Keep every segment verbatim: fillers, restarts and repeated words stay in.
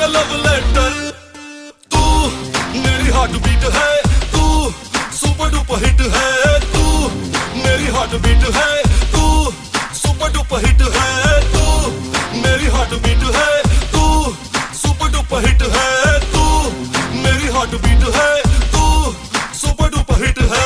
का love letter. तू मेरी हार्ट बीट है, तू सुपर डुपर हिट है, तू मेरी हार्ट बीट है, तू सुपर डुपर हिट है, तू मेरी हार्ट बीट है, तू सुपर डुपर हिट है, तू मेरी हार्ट बीट है, तू सुपर डुपर हिट है।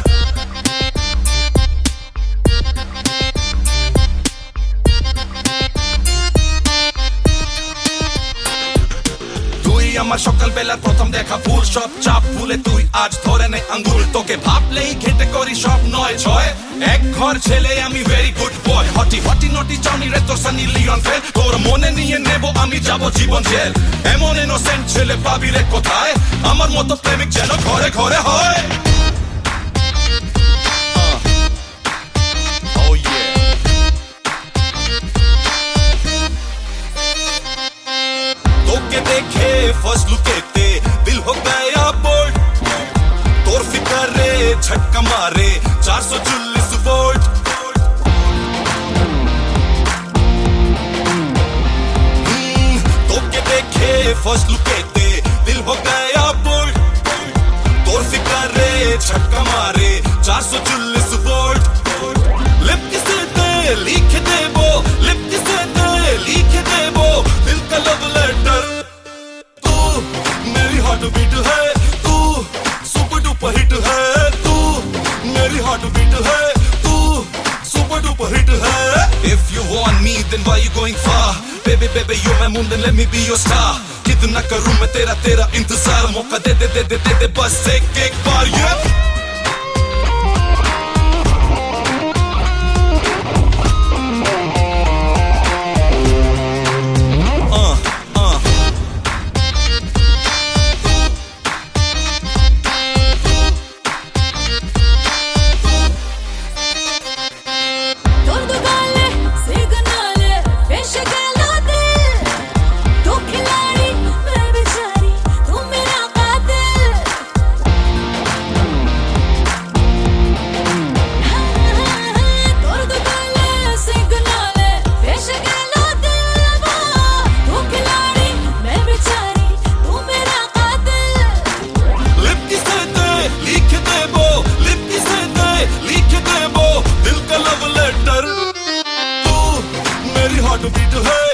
আমার সকাল বেলা প্রথম দেখা ফুল সব চাপ ফুলে তুই আজ ধরে নে আঙ্গুল তোকে ভাবলেই ঘেটে করি সব নয় ছয় এক ঘর ছেলে আমি ভেরি গুড বয় হটি হটি নটি জনি রে তো সানি লিওন ফেল তোর মনে নিয়ে নেব আমি যাব জীবন জেল এমন ইনোসেন্ট ছেলে পাবি রে কোথায় আমার মতো প্রেমিক যেন ঘরে ঘরে হয়। देखे फर्स्ट लुके ते दिल हो गया बोल्ड तोर फिकर रे झटका मारे चार सौ चालीस वोल्ट तो के देखे फर्स्ट लुके ते दिल हो गया बोल्ड तोर फिकर रे झटका मारे चार सौ चालीस वोल्ट लिप किसे दे लिख दे वो लिप किसे दे लिख दे वो दिल का लव लेटर। मेरी हार्ट बीट है, तू सुपर डुपर हिट है, तू मेरी हार्ट बीट है, तू सुपर डुपर हिट है। If you want me then why you going far? Baby baby you're my moon then let me be your star. कितना करूं मैं तेरा तेरा इंतजार मौका दे दे दे दे दे, दे बस एक एक बार ये हार्ट बीट है।